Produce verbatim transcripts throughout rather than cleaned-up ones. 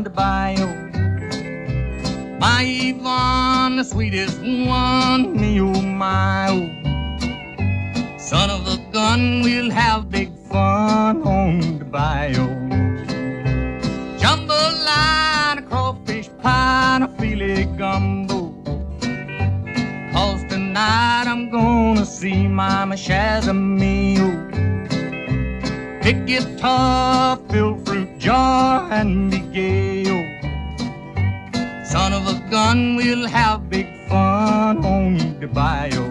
the bayou. My Yvonne, the sweetest one, me oh my oh. Son of a gun, we'll have big fun on the bayou. Jambalaya, crawfish pie, a filet gumbo. 'Cause tonight I'm gonna see Mama Shazamio. Pick guitar, fill fruit jar, and be gay, oh. Son of a gun, we'll have big fun on the bayou.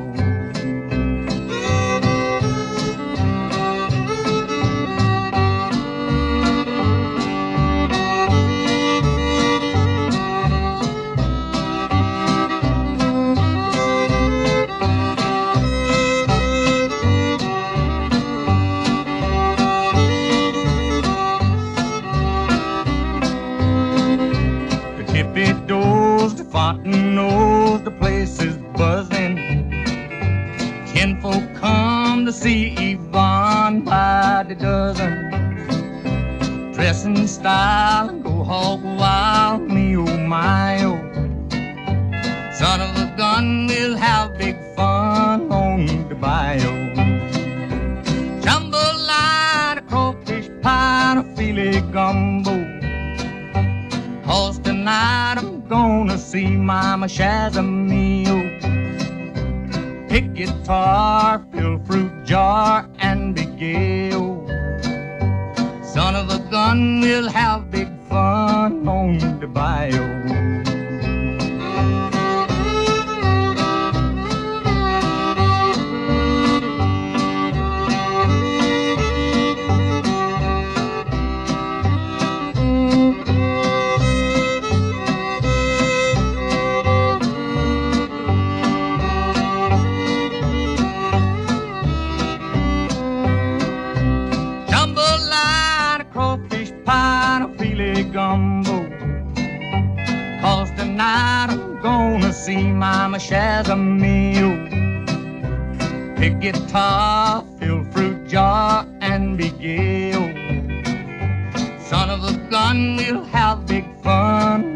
Fontaine knows the place is buzzing. Kinfolk come to see Yvonne by the dozen. Dress in style and go hog wild, me oh my oh. Son of a gun, we'll have big fun on the bayou. Jambalaya, crawfish pie, a filet gumbo. 'Cause tonight I'm gonna see Mama Shazamio. Pick guitar, fill fruit jar, and be gay, oh. Son of a gun, we'll have big fun on the bayou. Gumbo. 'Cause tonight I'm gonna see Mama Shazamio. Pick guitar, fill fruit jar, and be gay, oh. Son of a gun, we'll have big fun